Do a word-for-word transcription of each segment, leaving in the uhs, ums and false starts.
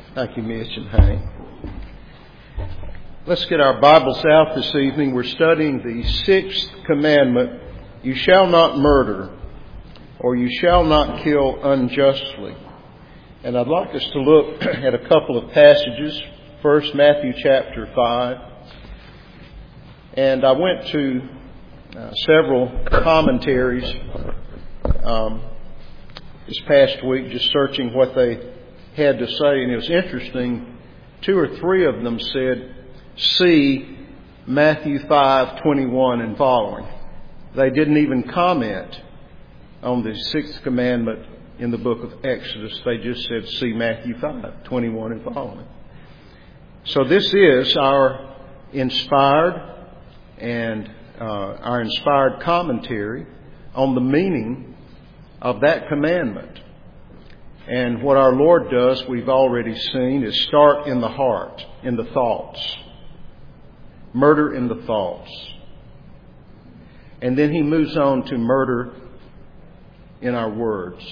Thank you, Mitch and Hank. Let's get our Bibles out this evening. We're studying the sixth commandment, you shall not murder, or you shall not kill unjustly. And I'd like us to look at a couple of passages. First, Matthew chapter five. And I went to uh, several commentaries um, this past week, just searching what they had to say. And it was interesting, two or three of them said, see Matthew five twenty-one and following. They didn't even comment on the sixth commandment in the book of Exodus. They just said, see Matthew five twenty-one and following. So this is our inspired and uh, our inspired commentary on the meaning of that commandment. And what our Lord does, we've already seen, is start in the heart, in the thoughts. Murder in the thoughts. And then he moves on to murder in our words.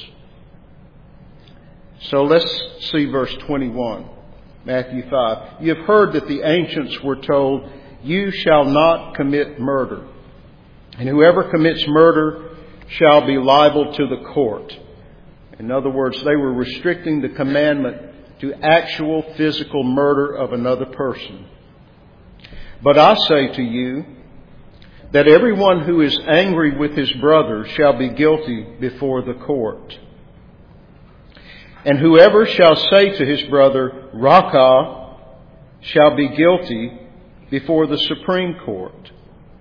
So let's see verse twenty-one, Matthew five. You have heard that the ancients were told, you shall not commit murder. And whoever commits murder shall be liable to the court. In other words, they were restricting the commandment to actual physical murder of another person. But I say to you that everyone who is angry with his brother shall be guilty before the court. And whoever shall say to his brother, Raca, shall be guilty before the Supreme Court.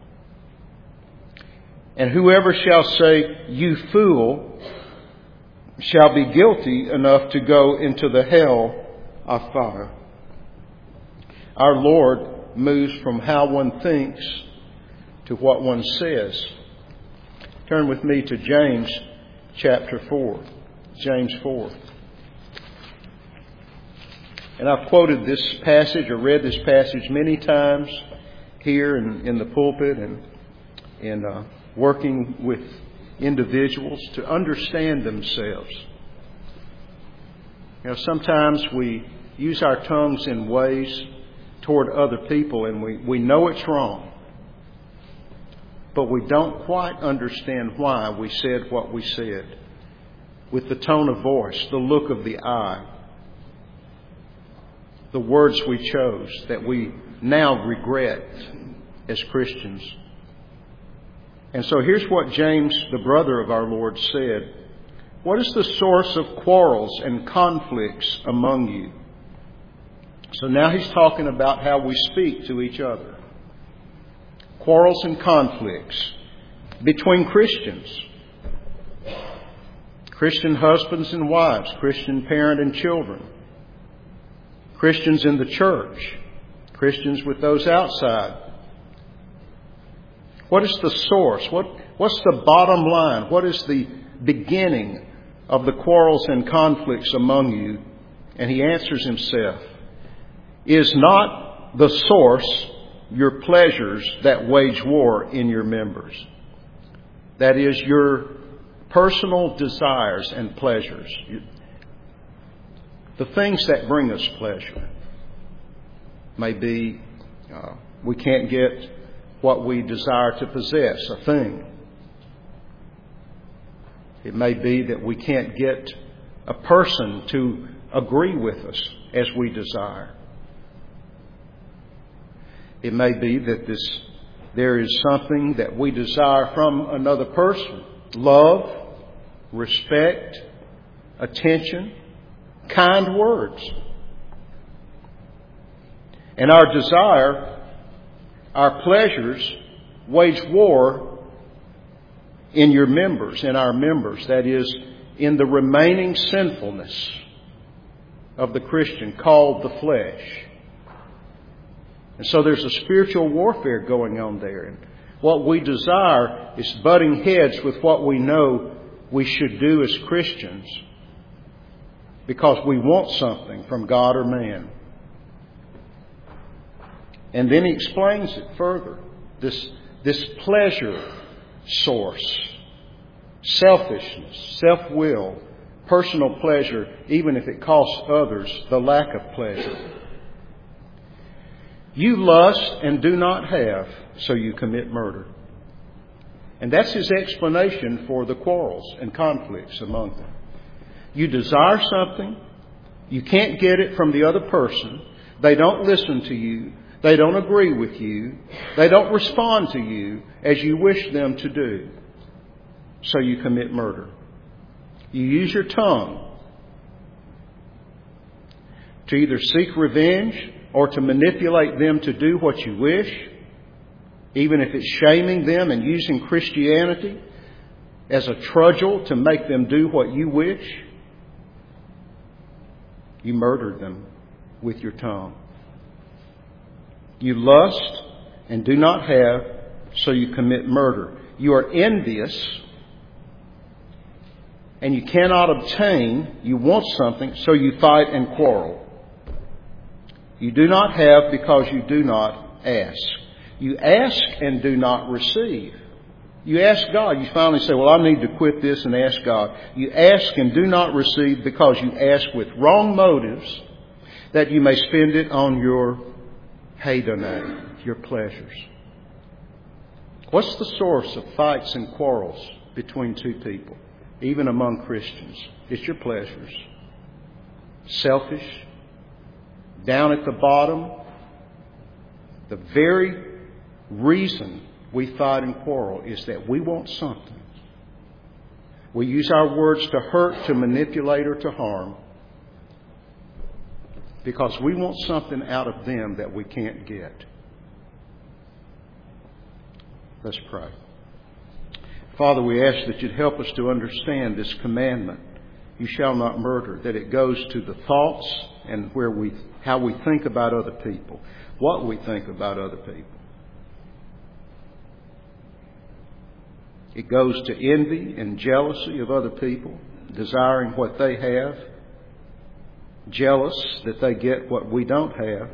And whoever shall say, you fool, shall be guilty enough to go into the hell of fire. Our Lord moves from how one thinks to what one says. Turn with me to James chapter four. James four. And I've quoted this passage or read this passage many times here in, in the pulpit and in uh, working with individuals to understand themselves. You know, sometimes we use our tongues in ways toward other people and we, we know it's wrong. But we don't quite understand why we said what we said. With the tone of voice, the look of the eye, the words we chose that we now regret as Christians. And so here's what James, the brother of our Lord, said. What is the source of quarrels and conflicts among you? So now he's talking about how we speak to each other. Quarrels and conflicts between Christians. Christian husbands and wives, Christian parent and children. Christians in the church. Christians with those outside. What is the source? What, what's the bottom line? What is the beginning of the quarrels and conflicts among you? And he answers himself. Is not the source your pleasures that wage war in your members? That is, your personal desires and pleasures. The things that bring us pleasure. Maybe uh, we can't get what we desire to possess, a thing. It may be that we can't get a person to agree with us as we desire. It may be that this there is something that we desire from another person. Love, respect, attention, kind words. And our desire, our pleasures, wage war in your members, in our members. That is, in the remaining sinfulness of the Christian called the flesh. And so there's a spiritual warfare going on there. And what we desire is butting heads with what we know we should do as Christians because we want something from God or man. And then he explains it further. This, this pleasure source, selfishness, self-will, personal pleasure, even if it costs others the lack of pleasure. You lust and do not have, so you commit murder. And that's his explanation for the quarrels and conflicts among them. You desire something, you can't get it from the other person, they don't listen to you, they don't agree with you, they don't respond to you as you wish them to do, so you commit murder. You use your tongue to either seek revenge or to manipulate them to do what you wish, even if it's shaming them and using Christianity as a trudgel to make them do what you wish. You murdered them with your tongue. You lust and do not have, so you commit murder. You are envious and you cannot obtain. You want something, so you fight and quarrel. You do not have because you do not ask. You ask and do not receive. You ask God. You finally say, well, I need to quit this, and ask God. You ask and do not receive because you ask with wrong motives, that you may spend it on your hedonai, your pleasures. What's the source of fights and quarrels between two people, even among Christians? It's your pleasures. Selfish, down at the bottom. The very reason we fight and quarrel is that we want something. We use our words to hurt, to manipulate, or to harm because we want something out of them that we can't get. Let's pray. Father, we ask that you'd help us to understand this commandment, you shall not murder, that it goes to the thoughts and where we, how we think about other people, what we think about other people. It goes to envy and jealousy of other people, desiring what they have, jealous that they get what we don't have,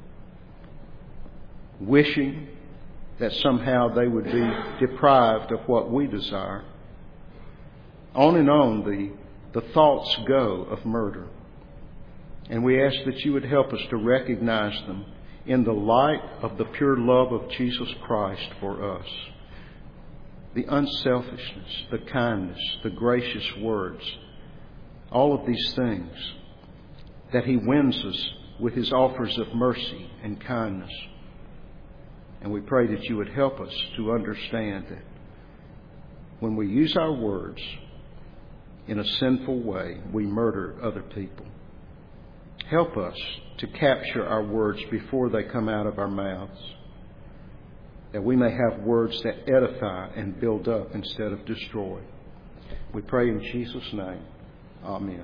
wishing that somehow they would be deprived of what we desire. On and on the, the thoughts go of murder. And we ask that you would help us to recognize them in the light of the pure love of Jesus Christ for us. The unselfishness, the kindness, the gracious words, all of these things that he wins us with his offers of mercy and kindness. And we pray that you would help us to understand that when we use our words in a sinful way, we murder other people. Help us to capture our words before they come out of our mouths, that we may have words that edify and build up instead of destroy. We pray in Jesus' name. Amen.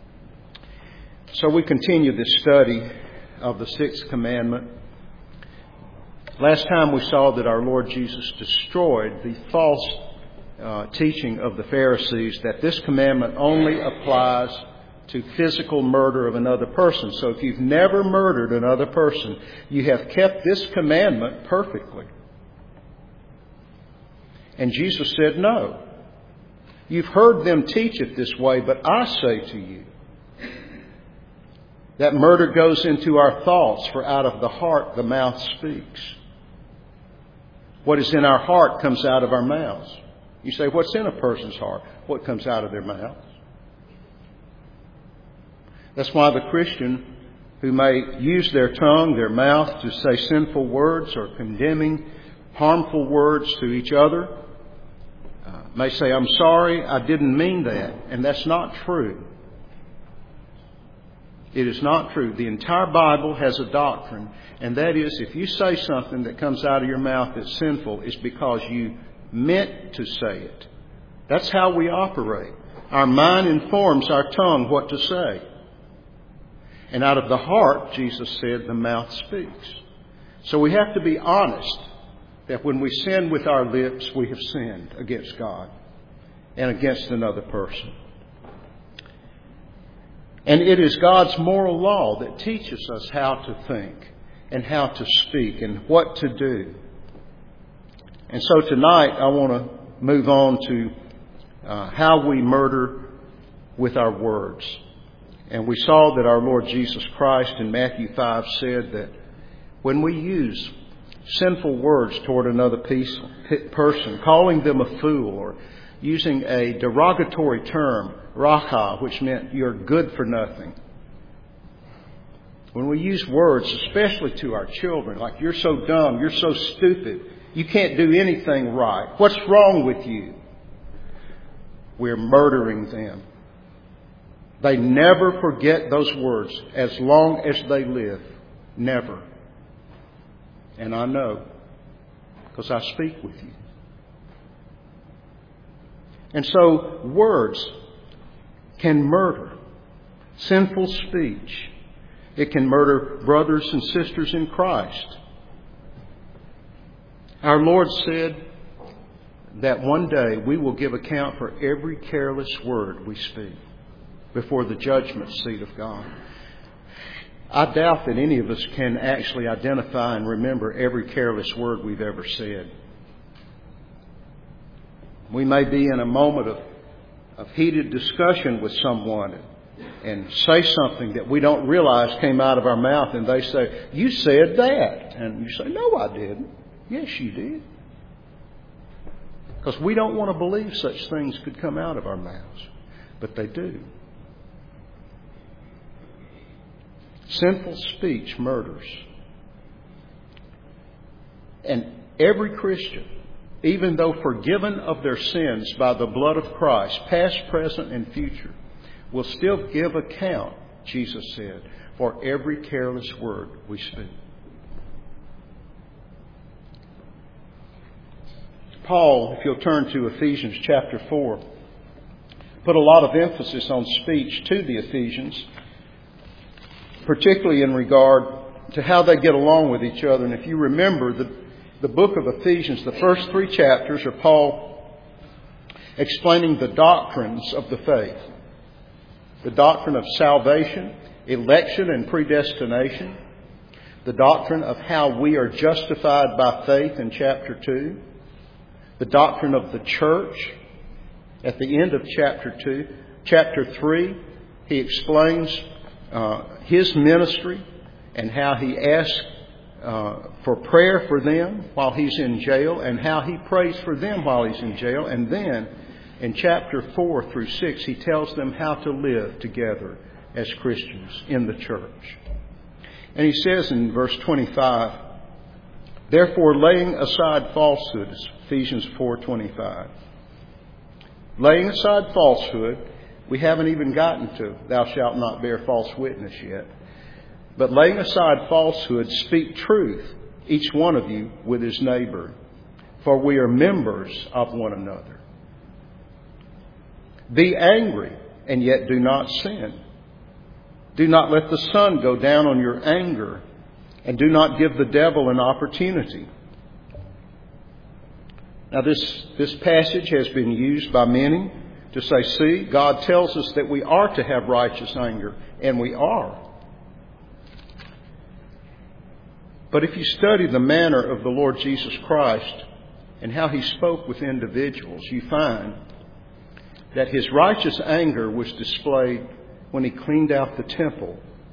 So we continue this study of the sixth commandment. Last time we saw that our Lord Jesus destroyed the false uh, teaching of the Pharisees that this commandment only applies to physical murder of another person. So if you've never murdered another person, you have kept this commandment perfectly. And Jesus said, no. You've heard them teach it this way, but I say to you that murder goes into our thoughts, for out of the heart the mouth speaks. What is in our heart comes out of our mouths. You say, what's in a person's heart? What comes out of their mouths? That's why the Christian who may use their tongue, their mouth, to say sinful words or condemning, harmful words to each other, uh, may say, I'm sorry, I didn't mean that. And that's not true. It is not true. The entire Bible has a doctrine, and that is if you say something that comes out of your mouth that's sinful, it's because you meant to say it. That's how we operate. Our mind informs our tongue what to say. And out of the heart, Jesus said, the mouth speaks. So we have to be honest that when we sin with our lips, we have sinned against God and against another person. And it is God's moral law that teaches us how to think and how to speak and what to do. And so tonight I want to move on to uh, how we murder with our words. And we saw that our Lord Jesus Christ in Matthew five said that when we use sinful words toward another piece, person, calling them a fool or using a derogatory term, racha, which meant you're good for nothing. When we use words, especially to our children, like you're so dumb, you're so stupid, you can't do anything right, what's wrong with you? We're murdering them. They never forget those words as long as they live. Never. And I know, because I speak with you. And so words can murder. Sinful speech. It can murder brothers and sisters in Christ. Our Lord said that one day we will give account for every careless word we speak before the judgment seat of God. I doubt that any of us can actually identify and remember every careless word we've ever said. We may be in a moment of, of heated discussion with someone and say something that we don't realize came out of our mouth, and they say, "You said that." And you say, "No, I didn't." "Yes, you did." Because we don't want to believe such things could come out of our mouths. But they do. Sinful speech murders. And every Christian, even though forgiven of their sins by the blood of Christ, past, present, and future, will still give account, Jesus said, for every careless word we speak. Paul, if you'll turn to Ephesians chapter four, put a lot of emphasis on speech to the Ephesians, particularly in regard to how they get along with each other. And if you remember, the, the book of Ephesians, the first three chapters are Paul explaining the doctrines of the faith. The doctrine of salvation, election and predestination. The doctrine of how we are justified by faith in chapter two. The doctrine of the church at the end of chapter two. Chapter three, he explains uh, his ministry and how he asks uh, for prayer for them while he's in jail and how he prays for them while he's in jail. And then in chapter four through six, he tells them how to live together as Christians in the church. And he says in verse twenty-five, "Therefore, laying aside falsehoods," Ephesians four twenty-five. Laying aside falsehood, we haven't even gotten to "thou shalt not bear false witness" yet. But laying aside falsehood, speak truth, each one of you with his neighbor, for we are members of one another. Be angry, and yet do not sin. Do not let the sun go down on your anger, and do not give the devil an opportunity. Now this, this passage has been used by many to say, see, God tells us that we are to have righteous anger, and we are. But if you study the manner of the Lord Jesus Christ and how he spoke with individuals, you find that his righteous anger was displayed when he cleaned out the temple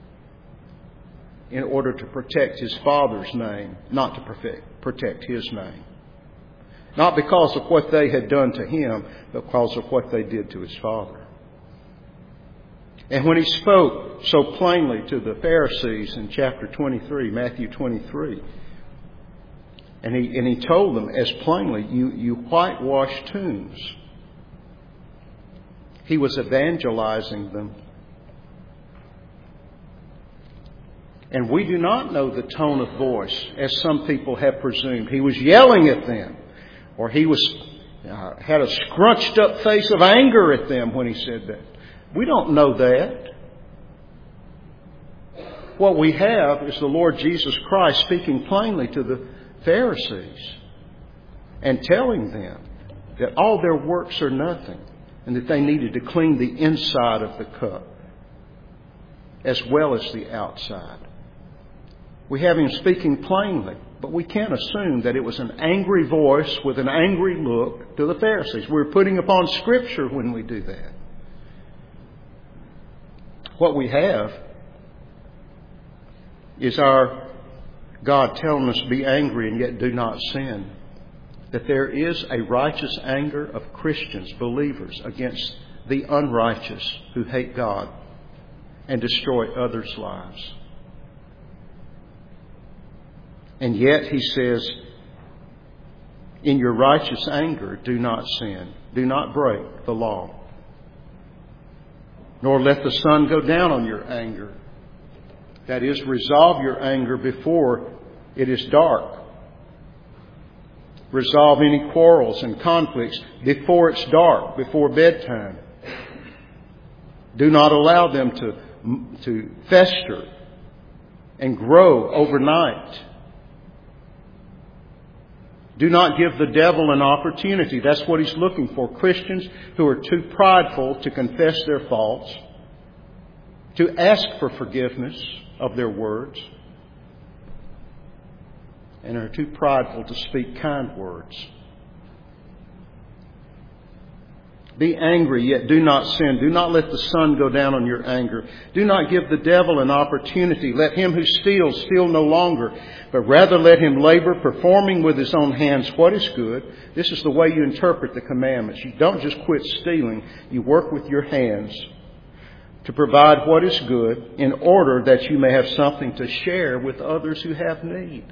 in order to protect his Father's name, not to protect, protect his name. Not because of what they had done to him, but because of what they did to his Father. And when he spoke so plainly to the Pharisees in chapter twenty-three, Matthew twenty-three, and he, and he told them as plainly, you, you whitewash tombs. He was evangelizing them. And we do not know the tone of voice, as some people have presumed. He was yelling at them, or he was uh, had a scrunched up face of anger at them when he said that. We don't know that. What we have is the Lord Jesus Christ speaking plainly to the Pharisees and telling them that all their works are nothing and that they needed to clean the inside of the cup as well as the outside. We have him speaking plainly, but we can't assume that it was an angry voice with an angry look to the Pharisees. We're putting upon Scripture when we do that. What we have is our God telling us, be angry and yet do not sin. That there is a righteous anger of Christians, believers, against the unrighteous who hate God and destroy others' lives. And yet he says, in your righteous anger, do not sin. Do not break the law. Nor let the sun go down on your anger. That is, resolve your anger before it is dark. Resolve any quarrels and conflicts before it's dark, before bedtime. Do not allow them to, to fester and grow overnight. Do not give the devil an opportunity. That's what he's looking for. Christians who are too prideful to confess their faults, to ask for forgiveness of their words, and are too prideful to speak kind words. Be angry, yet do not sin. Do not let the sun go down on your anger. Do not give the devil an opportunity. Let him who steals steal no longer, but rather let him labor, performing with his own hands what is good. This is the way you interpret the commandments. You don't just quit stealing. You work with your hands to provide what is good in order that you may have something to share with others who have need.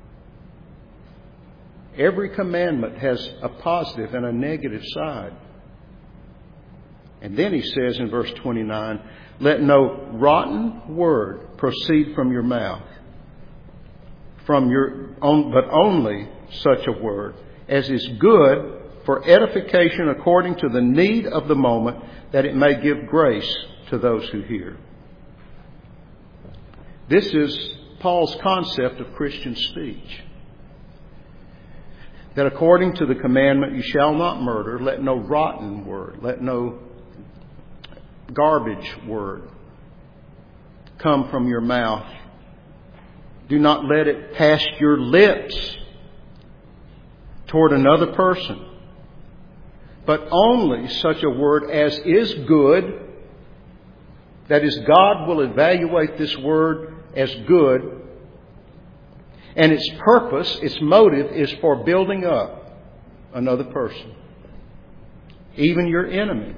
Every commandment has a positive and a negative side. And then he says in verse twenty-nine, let no rotten word proceed from your mouth, from your own, but only such a word as is good for edification according to the need of the moment, that it may give grace to those who hear. This is Paul's concept of Christian speech. That according to the commandment, you shall not murder, let no rotten word, let no garbage word come from your mouth. Do not let it pass your lips toward another person, but only such a word as is good. That is, God will evaluate this word as good, and its purpose, its motive, is for building up another person, even your enemy,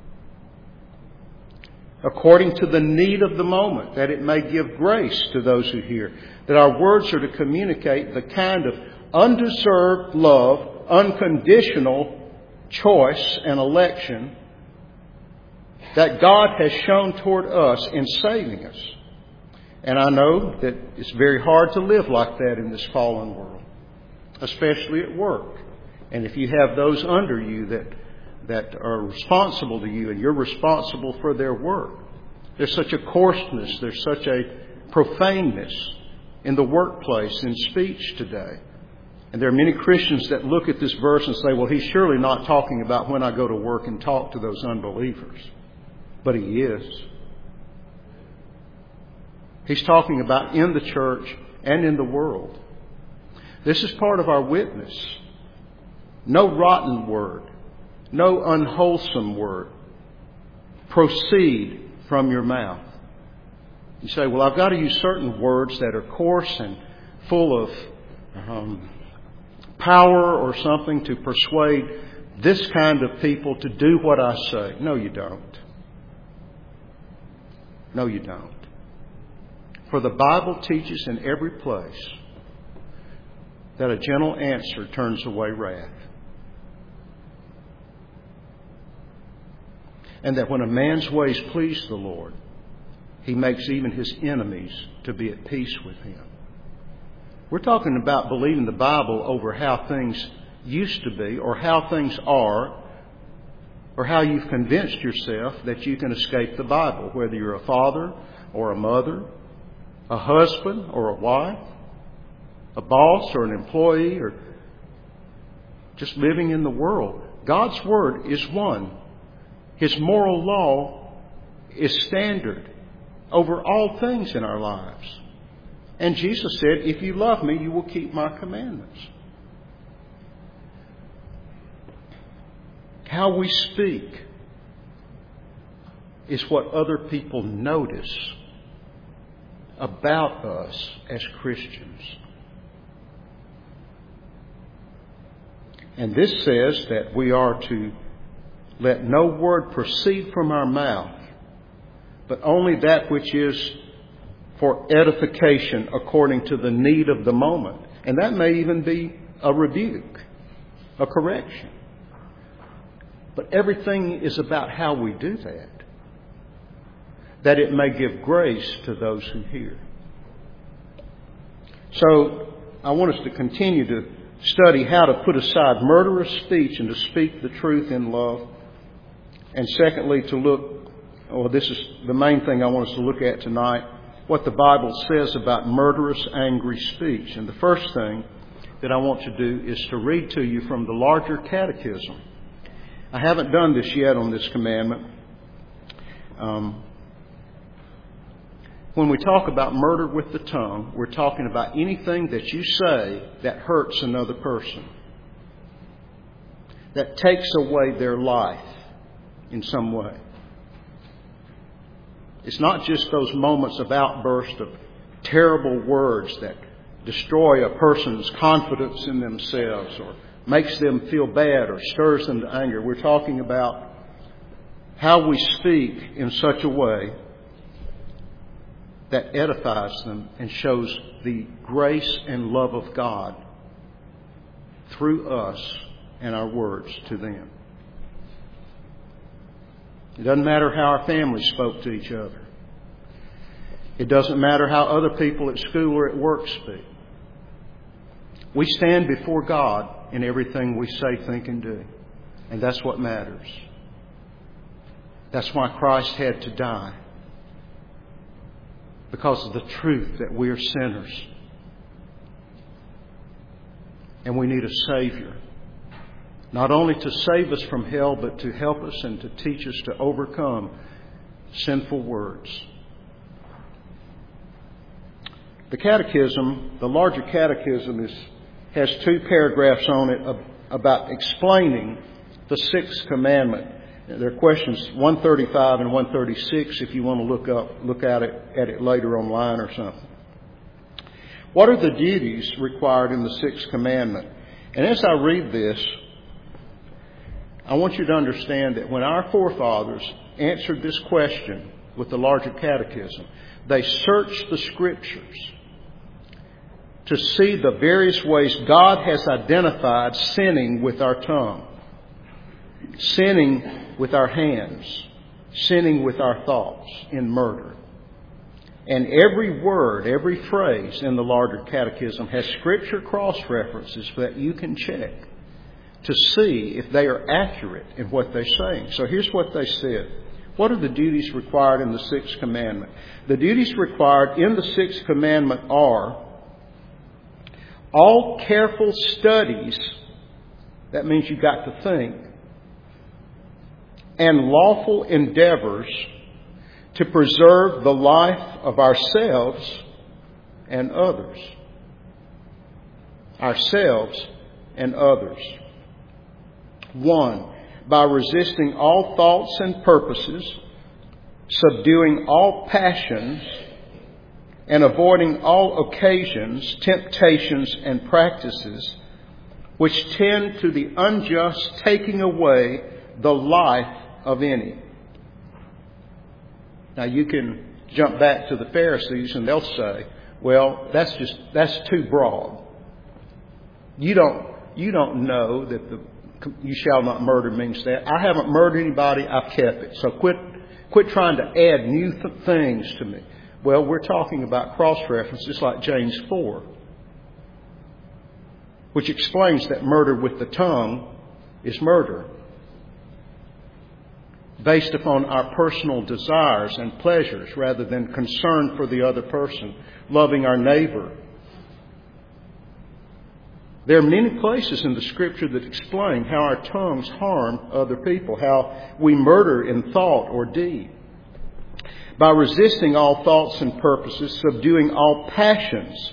according to the need of the moment, that it may give grace to those who hear. That our words are to communicate the kind of undeserved love, unconditional choice and election that God has shown toward us in saving us. And I know that it's very hard to live like that in this fallen world, especially at work. And if you have those under you that that are responsible to you, and you're responsible for their work. There's such a coarseness, there's such a profaneness in the workplace, in speech today. And there are many Christians that look at this verse and say, well, he's surely not talking about when I go to work and talk to those unbelievers. But he is. He's talking about in the church and in the world. This is part of our witness. No rotten word. No unwholesome word proceed from your mouth. You say, well, I've got to use certain words that are coarse and full of um, power or something to persuade this kind of people to do what I say. No, you don't. No, you don't. For the Bible teaches in every place that a gentle answer turns away wrath. And that when a man's ways please the Lord, he makes even his enemies to be at peace with him. We're talking about believing the Bible over how things used to be, or how things are, or how you've convinced yourself that you can escape the Bible, whether you're a father or a mother, a husband or a wife, a boss or an employee, or just living in the world. God's Word is one. His moral law is standard over all things in our lives. And Jesus said, if you love me, you will keep my commandments. How we speak is what other people notice about us as Christians. And this says that we are to let no word proceed from our mouth, but only that which is for edification according to the need of the moment. And that may even be a rebuke, a correction. But everything is about how we do that, that it may give grace to those who hear. So I want us to continue to study how to put aside murderous speech and to speak the truth in love. And secondly, to look, well, this is the main thing I want us to look at tonight, what the Bible says about murderous, angry speech. And the first thing that I want to do is to read to you from the larger catechism. I haven't done this yet on this commandment. Um, when we talk about murder with the tongue, we're talking about anything that you say that hurts another person, that takes away their life in some way. It's not just those moments of outburst of terrible words that destroy a person's confidence in themselves or makes them feel bad or stirs them to anger. We're talking about how we speak in such a way that edifies them and shows the grace and love of God through us and our words to them. It doesn't matter how our family spoke to each other. It doesn't matter how other people at school or at work speak. We stand before God in everything we say, think, and do. And that's what matters. That's why Christ had to die. Because of the truth that we are sinners. And we need a Savior. Not only to save us from hell, but to help us and to teach us to overcome sinful words. The catechism, the larger catechism, is, has two paragraphs on it about explaining the sixth commandment. There are questions one thirty-five and one thirty-six if you want to look up, look at it, at it later online or something. What are the duties required in the sixth commandment? And as I read this, I want you to understand that when our forefathers answered this question with the larger catechism, they searched the Scriptures to see the various ways God has identified sinning with our tongue, sinning with our hands, sinning with our thoughts in murder. And every word, every phrase in the larger catechism has Scripture cross-references that you can check to see if they are accurate in what they're saying. So here's what they said. What are the duties required in the sixth commandment? The duties required in the sixth commandment are all careful studies, that means you've got to think, and lawful endeavors to preserve the life of ourselves and others. Ourselves and others. One, by resisting all thoughts and purposes, subduing all passions, and avoiding all occasions, temptations, and practices which tend to the unjust taking away the life of any. Now you can jump back to the Pharisees and they'll say, well, that's just, that's too broad. You don't, you don't know that the you shall not murder means that. I haven't murdered anybody, I've kept it. So quit, quit trying to add new th- things to me. Well, we're talking about cross-references like James four, which explains that murder with the tongue is murder, based upon our personal desires and pleasures rather than concern for the other person, loving our neighbor. There are many places in the Scripture that explain how our tongues harm other people, how we murder in thought or deed. By resisting all thoughts and purposes, subduing all passions,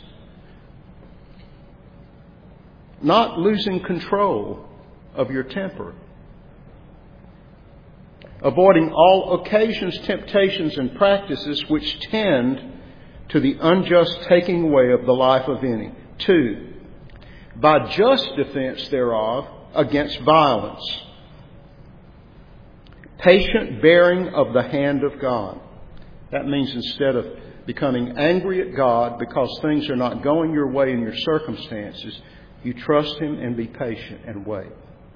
not losing control of your temper. avoiding all occasions, temptations, and practices which tend to the unjust taking away of the life of any. Two, by just defense thereof against violence. Patient bearing of the hand of God. That means instead of becoming angry at God because things are not going your way in your circumstances, you trust Him and be patient and wait.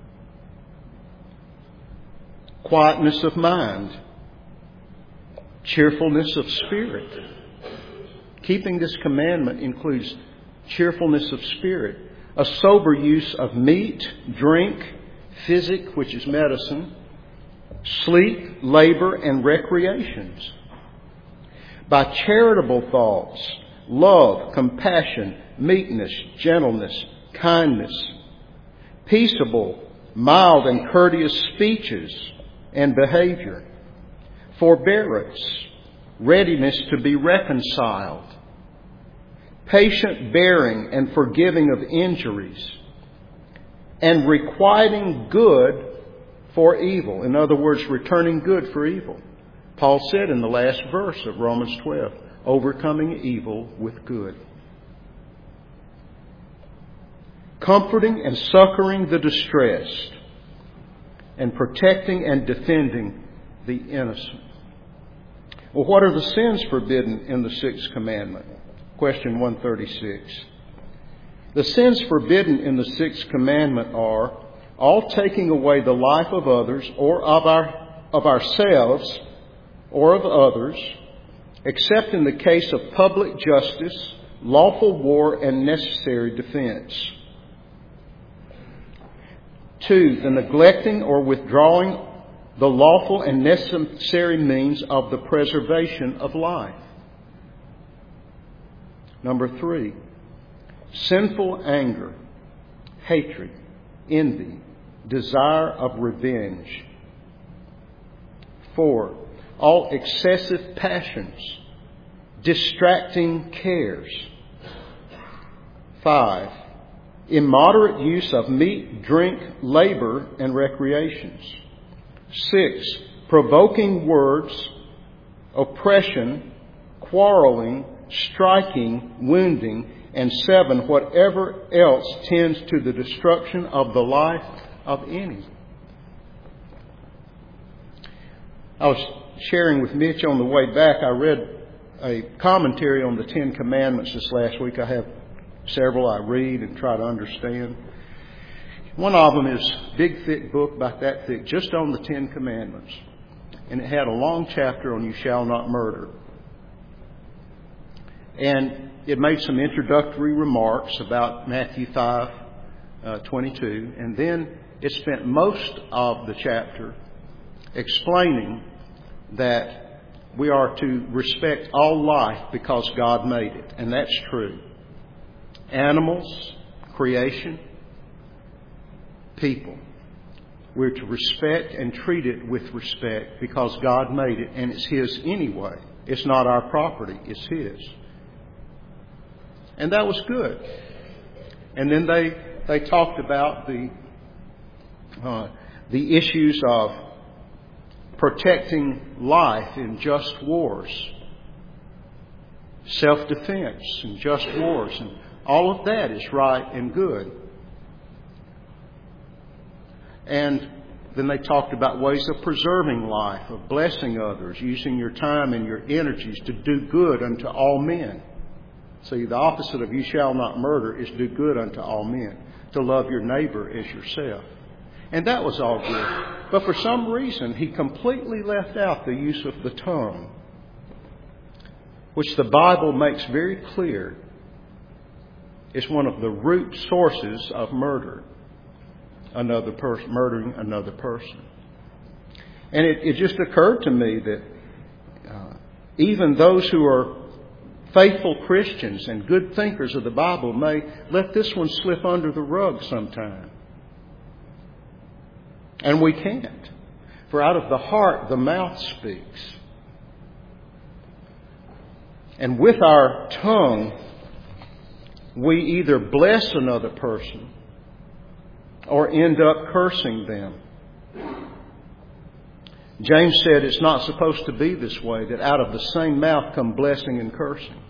Quietness of mind. Cheerfulness of spirit. Keeping this commandment includes cheerfulness of spirit. A sober use of meat, drink, physic, which is medicine, sleep, labor, and recreations. By charitable thoughts, love, compassion, meekness, gentleness, kindness, peaceable, mild, and courteous speeches and behavior, forbearance, readiness to be reconciled, patient bearing and forgiving of injuries, and requiting good for evil. In other words, returning good for evil. Paul said in the last verse of Romans twelve, overcoming evil with good. Comforting and succoring the distressed, and protecting and defending the innocent. Well, what are the sins forbidden in the sixth commandment? Question one thirty-six. The sins forbidden in the sixth commandment are all taking away the life of others or of our of ourselves or of others, except in the case of public justice, lawful war, and necessary defense. Two, the neglecting or withdrawing the lawful and necessary means of the preservation of life. Number three, sinful anger, hatred, envy, desire of revenge. Four, all excessive passions, distracting cares. Five, immoderate use of meat, drink, labor, and recreations. Six, provoking words, oppression, quarreling, striking, wounding. And seven, whatever else tends to the destruction of the life of any. I was sharing with Mitch on the way back. I read a commentary on the Ten Commandments this last week. I have several I read and try to understand. One of them is a big, thick book, about that thick, just on the Ten Commandments. And it had a long chapter on you shall not murder. And it made some introductory remarks about Matthew five twenty-two. And then it spent most of the chapter explaining that we are to respect all life because God made it. And that's true. Animals, creation, people. We're to respect and treat it with respect because God made it and it's His anyway. It's not our property, it's His. And that was good. And then they they talked about the uh, the issues of protecting life in just wars, self-defense in just wars, and all of that is right and good. And then they talked about ways of preserving life, of blessing others, using your time and your energies to do good unto all men. See, the opposite of you shall not murder is do good unto all men, to love your neighbor as yourself. And that was all good. But for some reason, he completely left out the use of the tongue, which the Bible makes very clear is one of the root sources of murder. Another person, murdering another person. And it, it just occurred to me that uh, even those who are faithful Christians and good thinkers of the Bible may let this one slip under the rug sometime. And we can't. For out of the heart, the mouth speaks. And with our tongue, we either bless another person or end up cursing them. James said it's not supposed to be this way, that out of the same mouth come blessing and cursing.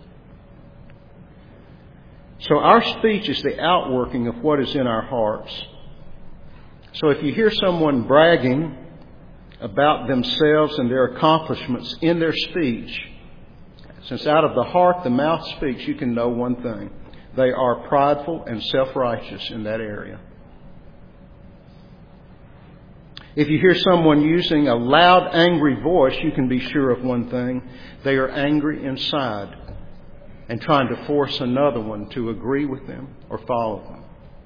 So our speech is the outworking of what is in our hearts. So if you hear someone bragging about themselves and their accomplishments in their speech, since out of the heart the mouth speaks, you can know one thing. They are prideful and self-righteous in that area. If you hear someone using a loud, angry voice, you can be sure of one thing. They are angry inside and trying to force another one to agree with them or follow them.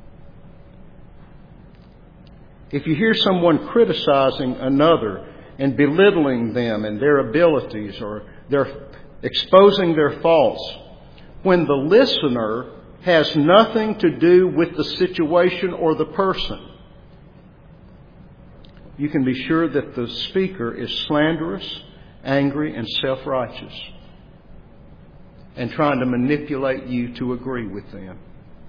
If you hear someone criticizing another and belittling them and their abilities, or they're exposing their faults, when the listener has nothing to do with the situation or the person, you can be sure that the speaker is slanderous, angry, and self-righteous, and trying to manipulate you to agree with them.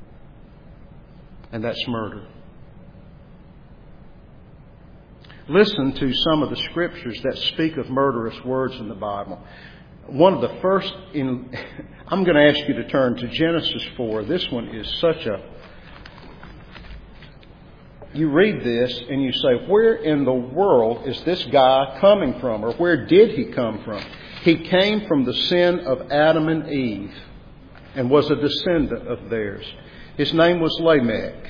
And that's murder. Listen to some of the scriptures that speak of murderous words in the Bible. One of the first, in, I'm going to ask you to turn to Genesis four. This one is such a, you read this and you say, where in the world is this guy coming from? Or where did he come from? He came from the sin of Adam and Eve and was a descendant of theirs. His name was Lamech.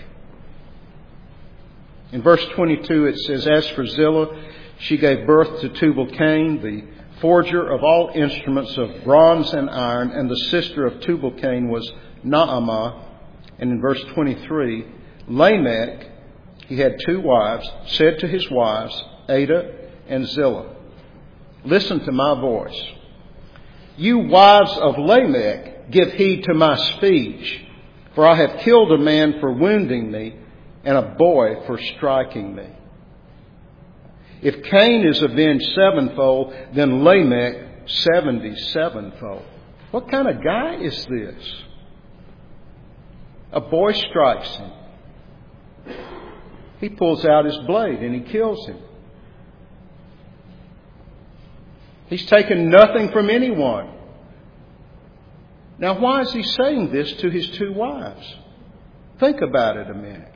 In verse twenty-two it says, as for Zillah, she gave birth to Tubal-Cain, the forger of all instruments of bronze and iron, and the sister of Tubal-Cain was Naamah. And in verse twenty-three, Lamech, he had two wives, said to his wives, Adah and Zillah, listen to my voice. You wives of Lamech, give heed to my speech, for I have killed a man for wounding me, and a boy for striking me. If Cain is avenged sevenfold, then Lamech seventy-sevenfold. What kind of guy is this? A boy strikes him. He pulls out his blade and he kills him. He's taken nothing from anyone. Now, why is he saying this to his two wives? Think about it a minute.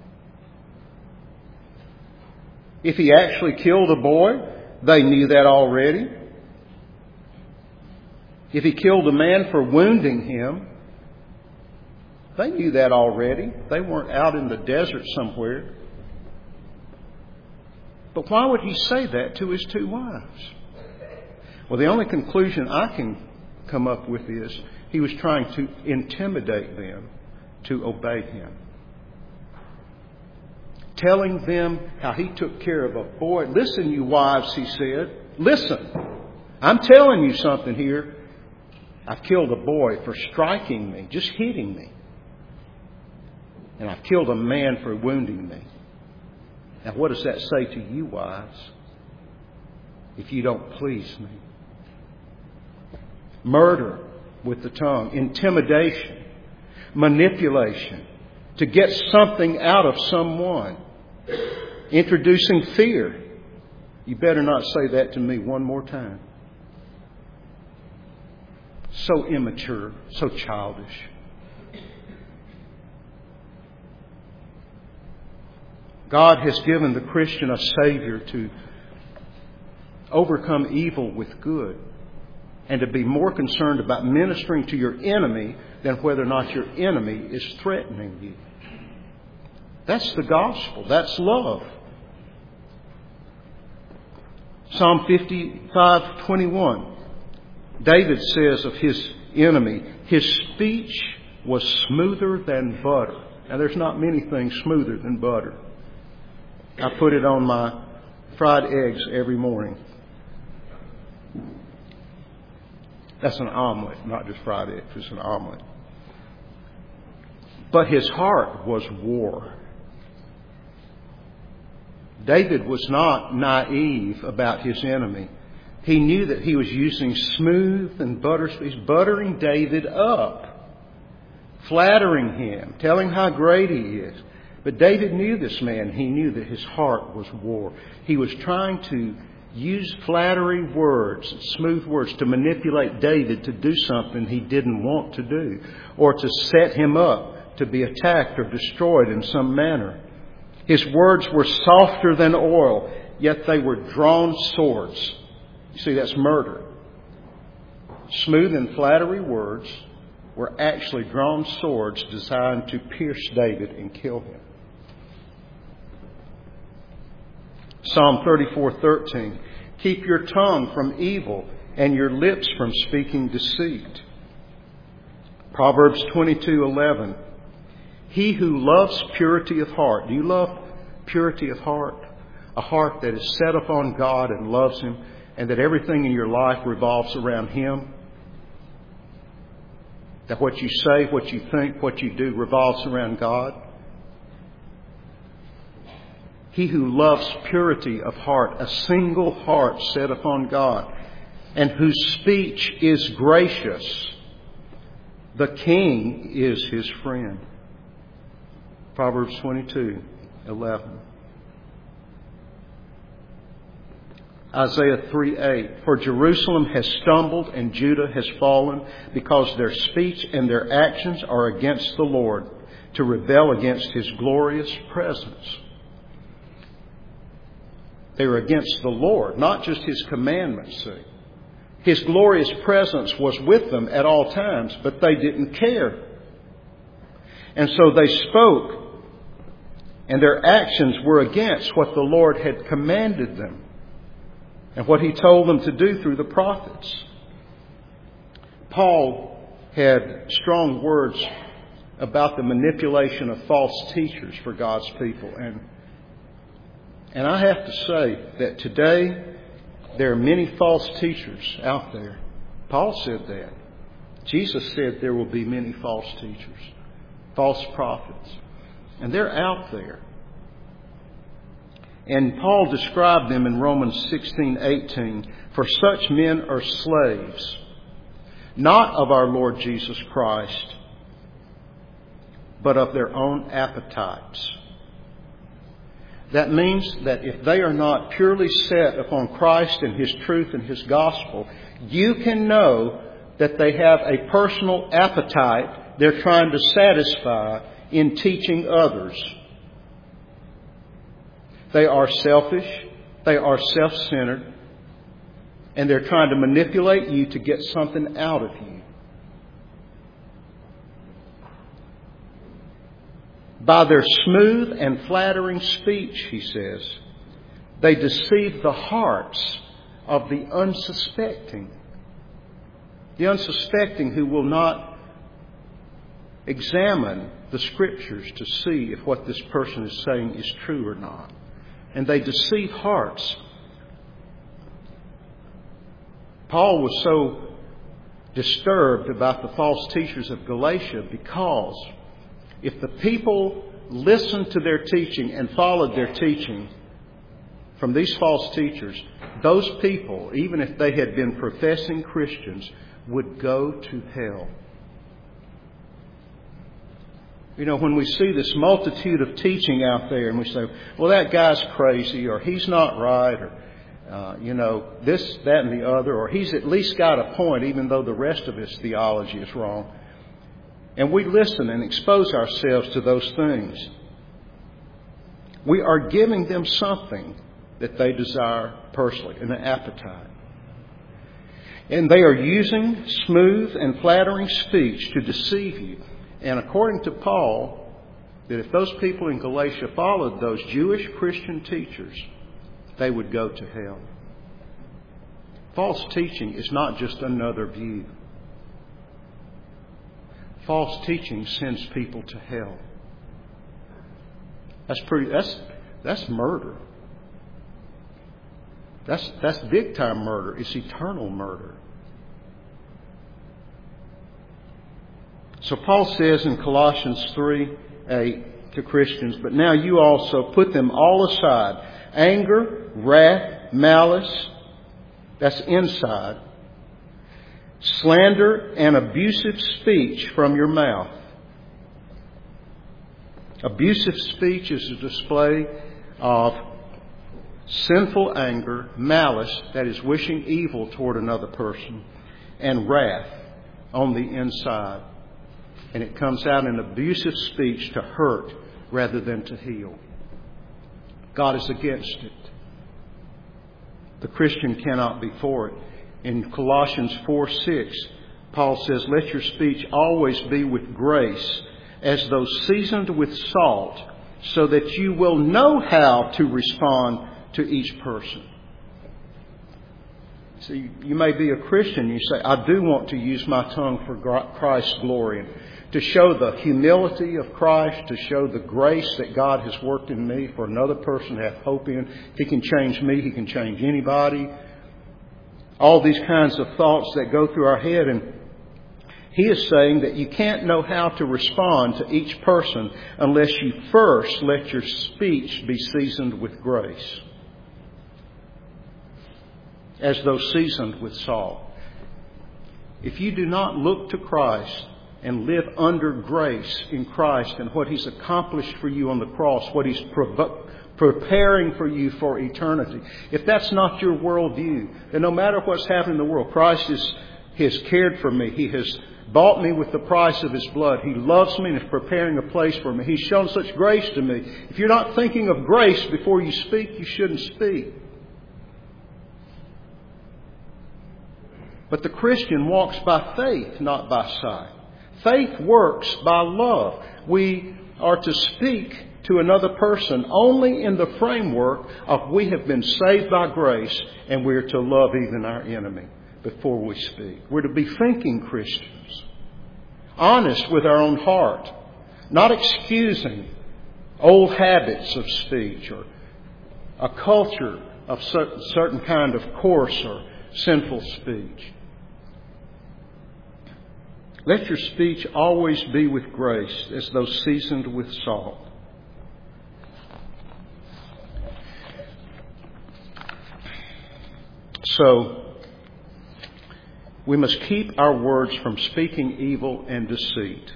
If he actually killed a boy, they knew that already. If he killed a man for wounding him, they knew that already. They weren't out in the desert somewhere. But why would he say that to his two wives? Well, the only conclusion I can come up with is he was trying to intimidate them to obey him. Telling them how he took care of a boy. Listen, you wives, he said. Listen. I'm telling you something here. I've killed a boy for striking me, just hitting me. And I've killed a man for wounding me. Now, what does that say to you, wives, if you don't please me? Murder with the tongue, intimidation, manipulation, to get something out of someone, introducing fear. You better not say that to me one more time. So immature, so childish. God has given the Christian a Savior to overcome evil with good and to be more concerned about ministering to your enemy than whether or not your enemy is threatening you. That's the gospel. That's love. Psalm fifty-five twenty-one. David says of his enemy, his speech was smoother than butter. Now, there's not many things smoother than butter. I put it on my fried eggs every morning. That's an omelet, not just fried eggs. It's an omelet. But his heart was war. David was not naive about his enemy. He knew that he was using smooth and butter. He's buttering David up, flattering him, telling how great he is. But David knew this man. He knew that his heart was war. He was trying to used flattery words, smooth words, to manipulate David to do something he didn't want to do, or to set him up to be attacked or destroyed in some manner. His words were softer than oil, yet they were drawn swords. You see, that's murder. Smooth and flattery words were actually drawn swords designed to pierce David and kill him. Psalm thirty-four thirteen. Keep your tongue from evil and your lips from speaking deceit. Proverbs twenty-two eleven. He who loves purity of heart. Do you love purity of heart? A heart that is set upon God and loves Him, and that everything in your life revolves around Him. That what you say, what you think, what you do revolves around God. He who loves purity of heart, a single heart set upon God, and whose speech is gracious, the king is his friend. Proverbs twenty-two eleven. Isaiah three eight. For Jerusalem has stumbled and Judah has fallen, because their speech and their actions are against the Lord, to rebel against His glorious presence. They were against the Lord, not just His commandments. See, His glorious presence was with them at all times, but they didn't care. And so they spoke, and their actions were against what the Lord had commanded them and what He told them to do through the prophets. Paul had strong words about the manipulation of false teachers for God's people. And, and I have to say that today there are many false teachers out there. Paul said that. Jesus said there will be many false teachers, false prophets. And they're out there. And Paul described them in Romans sixteen eighteen. For such men are slaves, not of our Lord Jesus Christ, but of their own appetites. That means that if they are not purely set upon Christ and His truth and His gospel, you can know that they have a personal appetite they're trying to satisfy in teaching others. They are selfish, they are self-centered, and they're trying to manipulate you to get something out of you. By their smooth and flattering speech, he says, they deceive the hearts of the unsuspecting. The unsuspecting who will not examine the Scriptures to see if what this person is saying is true or not. And they deceive hearts. Paul was so disturbed about the false teachers of Galatia because if the people listened to their teaching and followed their teaching from these false teachers, those people, even if they had been professing Christians, would go to hell. You know, when we see this multitude of teaching out there and we say, well, that guy's crazy, or he's not right, or, uh, you know, this, that, and the other, or he's at least got a point even though the rest of his theology is wrong. And we listen and expose ourselves to those things. We are giving them something that they desire personally, an appetite. And they are using smooth and flattering speech to deceive you. And according to Paul, that if those people in Galatia followed those Jewish Christian teachers, they would go to hell. False teaching is not just another view. False teaching sends people to hell. That's pretty. That's that's murder. That's that's big time murder. It's eternal murder. So Paul says in Colossians three eight to Christians, but now you also put them all aside. Anger, wrath, malice, that's inside. Slander and abusive speech from your mouth. Abusive speech is a display of sinful anger, malice, that is wishing evil toward another person, and wrath on the inside. And it comes out in abusive speech to hurt rather than to heal. God is against it. The Christian cannot be for it. In Colossians four six, Paul says, "Let your speech always be with grace, as though seasoned with salt, so that you will know how to respond to each person." See, you may be a Christian. You say, "I do want to use my tongue for Christ's glory, to show the humility of Christ, to show the grace that God has worked in me for another person to have hope in. He can change me. He can change anybody." All these kinds of thoughts that go through our head. And he is saying that you can't know how to respond to each person unless you first let your speech be seasoned with grace, as though seasoned with salt. If you do not look to Christ and live under grace in Christ and what He's accomplished for you on the cross, what He's provo- preparing for you for eternity, if that's not your worldview, then no matter what's happening in the world, Christ is, has cared for me. He has bought me with the price of His blood. He loves me and is preparing a place for me. He's shown such grace to me. If you're not thinking of grace before you speak, you shouldn't speak. But the Christian walks by faith, not by sight. Faith works by love. We are to speak to another person only in the framework of we have been saved by grace and we're to love even our enemy before we speak. We're to be thinking Christians, honest with our own heart, not excusing old habits of speech or a culture of certain kind of coarse or sinful speech. Let your speech always be with grace, as though seasoned with salt. So, we must keep our words from speaking evil and deceit.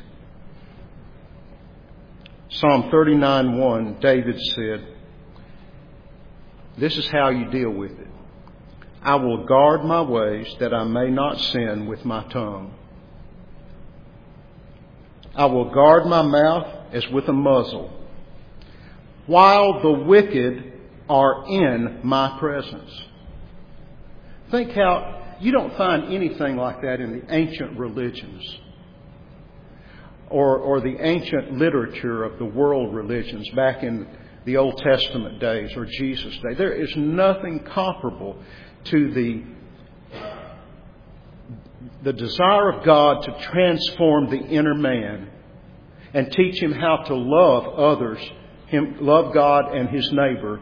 Psalm thirty-nine one, David said, this is how you deal with it. "I will guard my ways that I may not sin with my tongue. I will guard my mouth as with a muzzle, while the wicked are in my presence." Think how you don't find anything like that in the ancient religions or, or the ancient literature of the world religions back in the Old Testament days or Jesus' day. There is nothing comparable to the the desire of God to transform the inner man and teach him how to love others, him, love God and his neighbor,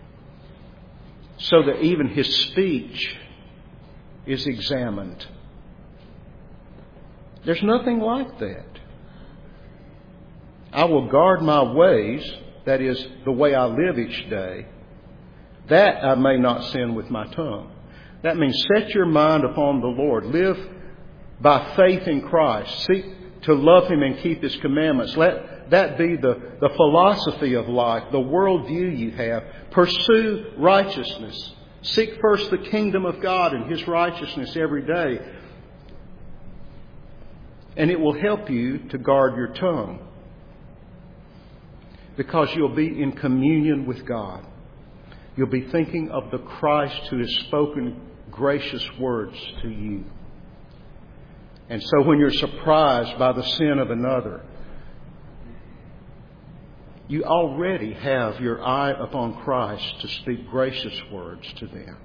so that even his speech is examined. There's nothing like that. I will guard my ways, that is, the way I live each day, that I may not sin with my tongue. That means set your mind upon the Lord. Live by faith in Christ. Seek to love Him and keep His commandments. Let that be the, the philosophy of life, the worldview you have. Pursue righteousness. Seek first the kingdom of God and His righteousness every day. And it will help you to guard your tongue, because you'll be in communion with God. You'll be thinking of the Christ who has spoken gracious words to you. And so when you're surprised by the sin of another, you already have your eye upon Christ to speak gracious words to them.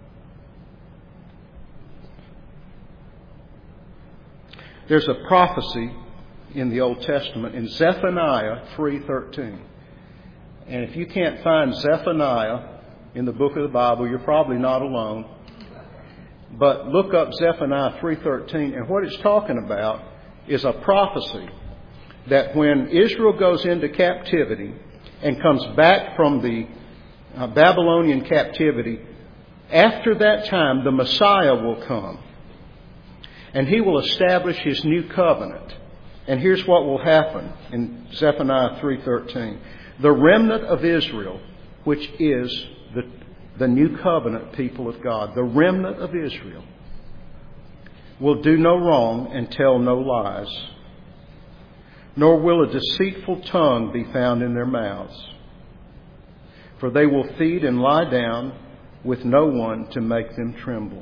There's a prophecy in the Old Testament in Zephaniah three thirteen. And if you can't find Zephaniah in the book of the Bible, you're probably not alone. But look up Zephaniah three thirteen, and what it's talking about is a prophecy that when Israel goes into captivity and comes back from the uh, Babylonian captivity, after that time the Messiah will come and He will establish His new covenant. And here's what will happen in Zephaniah three thirteen. The remnant of Israel, which is the, the new covenant people of God, the remnant of Israel, will do no wrong and tell no lies, nor will a deceitful tongue be found in their mouths. For they will feed and lie down with no one to make them tremble.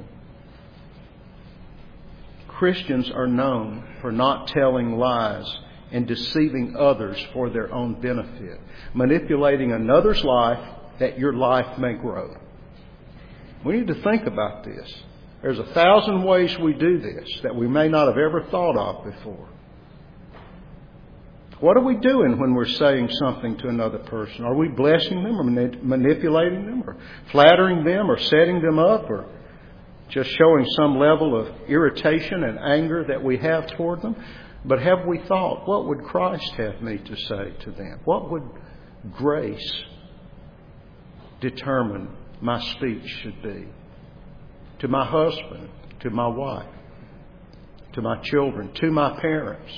Christians are known for not telling lies and deceiving others for their own benefit, manipulating another's life that your life may grow. We need to think about this. There's a thousand ways we do this that we may not have ever thought of before. What are we doing when we're saying something to another person? Are we blessing them or manipulating them or flattering them or setting them up or just showing some level of irritation and anger that we have toward them? But have we thought, what would Christ have me to say to them? What would grace determine my speech should be? To my husband, to my wife, to my children, to my parents,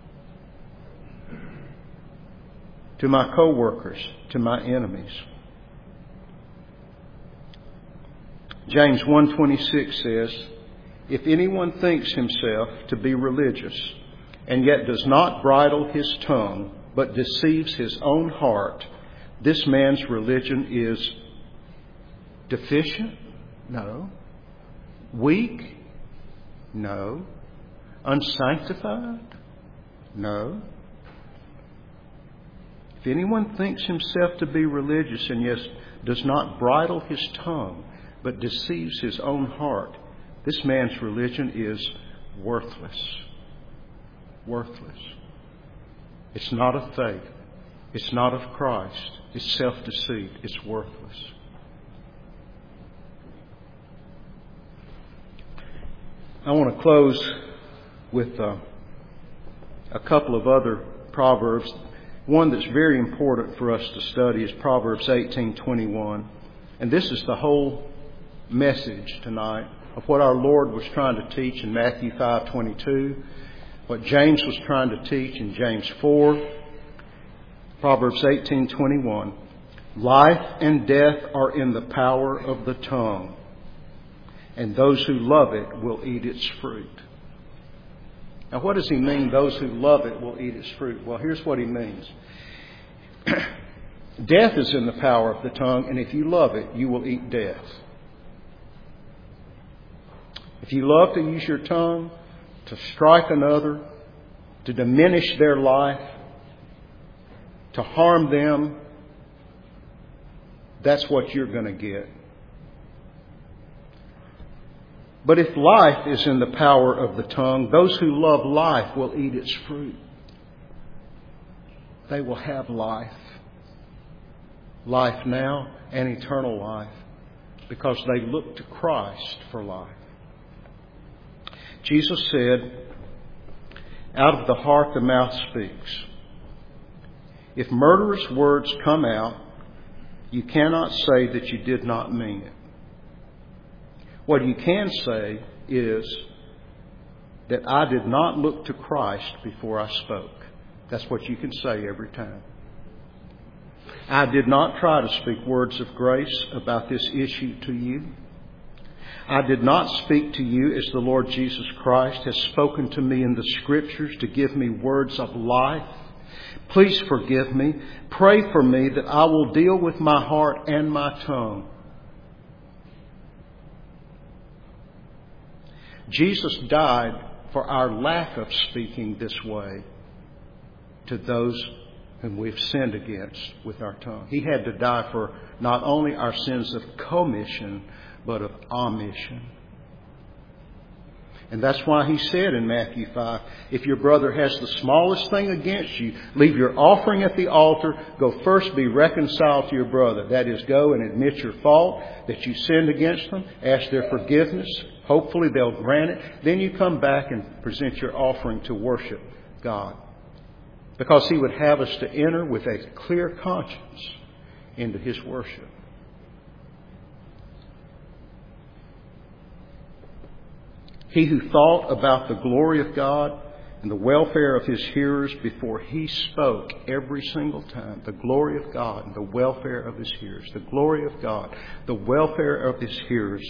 to my co-workers, to my enemies. James one twenty-six says, if anyone thinks himself to be religious and yet does not bridle his tongue but deceives his own heart, this man's religion is deficient? No. Weak? No. Unsanctified? No. If anyone thinks himself to be religious and yet does not bridle his tongue, but deceives his own heart, this man's religion is worthless. Worthless. It's not of faith. It's not of Christ. It's self-deceit. It's worthless. I want to close with uh, a couple of other proverbs. One that's very important for us to study is Proverbs eighteen twenty-one. And this is the whole message tonight of what our Lord was trying to teach in Matthew five twenty-two, what James was trying to teach in James four. Proverbs eighteen twenty-one. Life and death are in the power of the tongue, and those who love it will eat its fruit. Now, what does he mean, those who love it will eat its fruit? Well, here's what he means. Death is in the power of the tongue, and if you love it, you will eat death. If you love to use your tongue to strike another, to diminish their life, to harm them, that's what you're going to get. But if life is in the power of the tongue, those who love life will eat its fruit. They will have life. Life now and eternal life, because they look to Christ for life. Jesus said, out of the heart the mouth speaks. If murderous words come out, you cannot say that you did not mean it. What you can say is that I did not look to Christ before I spoke. That's what you can say every time. I did not try to speak words of grace about this issue to you. I did not speak to you as the Lord Jesus Christ has spoken to me in the Scriptures to give me words of life. Please forgive me. Pray for me that I will deal with my heart and my tongue. Jesus died for our lack of speaking this way to those whom we've sinned against with our tongue. He had to die for not only our sins of commission, but of omission. And that's why he said in Matthew five, if your brother has the smallest thing against you, leave your offering at the altar, go first be reconciled to your brother. That is, go and admit your fault, that you sinned against them, ask their forgiveness. Hopefully they'll grant it. Then you come back and present your offering to worship God. Because he would have us to enter with a clear conscience into his worship. He who thought about the glory of God and the welfare of his hearers before he spoke every single time. The glory of God and the welfare of his hearers. The glory of God, the welfare of his hearers.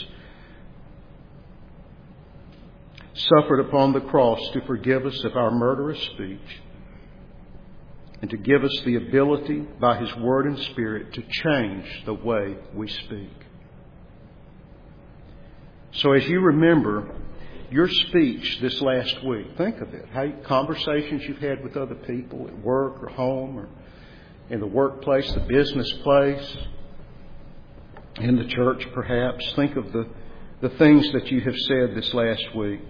Suffered upon the cross to forgive us of our murderous speech and to give us the ability by his word and spirit to change the way we speak. So as you remember your speech this last week, think of it. How conversations you've had with other people at work or home or in the workplace, the business place, in the church perhaps. Think of the, the things that you have said this last week.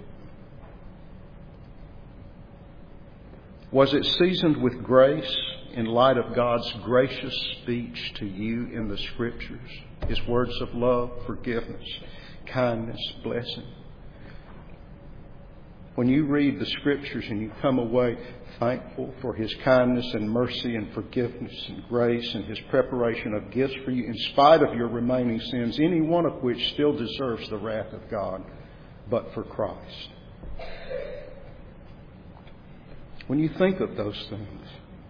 Was it seasoned with grace in light of God's gracious speech to you in the Scriptures? His words of love, forgiveness, kindness, blessing. When you read the Scriptures and you come away thankful for His kindness and mercy and forgiveness and grace and His preparation of gifts for you in spite of your remaining sins, any one of which still deserves the wrath of God, but for Christ. When you think of those things,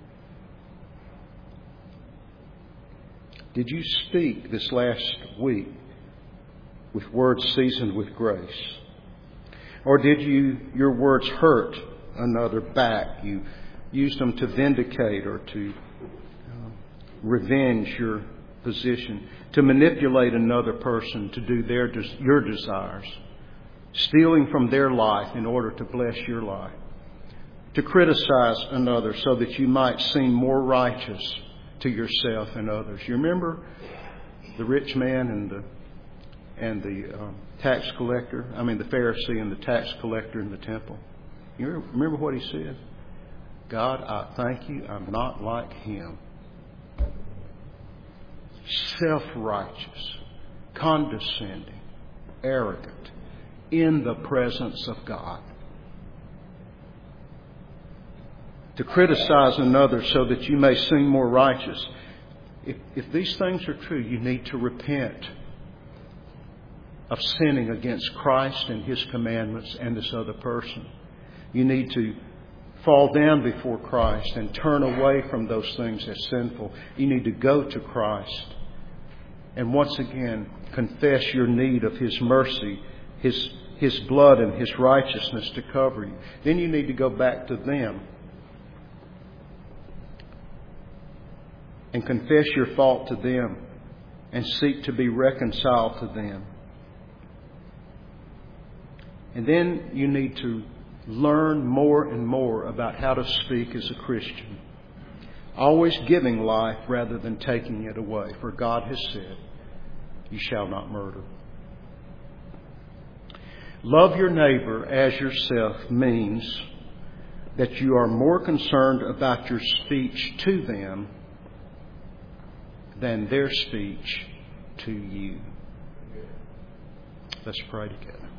did you speak this last week with words seasoned with grace? Or did you your words hurt another back? You used them to vindicate or to uh, revenge your position, to manipulate another person to do their your desires, stealing from their life in order to bless your life. To criticize another so that you might seem more righteous to yourself and others. You remember the rich man and the and the um, tax collector? I mean the Pharisee and the tax collector in the temple. You remember what he said? God, I thank you, I'm not like him. Self-righteous, condescending, arrogant, in the presence of God. To criticize another so that you may seem more righteous. If, if these things are true, you need to repent of sinning against Christ and His commandments and this other person. You need to fall down before Christ and turn away from those things as sinful. You need to go to Christ and once again confess your need of His mercy, His, His blood and His righteousness to cover you. Then you need to go back to them and confess your fault to them and seek to be reconciled to them. And then you need to learn more and more about how to speak as a Christian. Always giving life rather than taking it away. For God has said, you shall not murder. Love your neighbor as yourself means that you are more concerned about your speech to them than their speech to you. Let's pray together.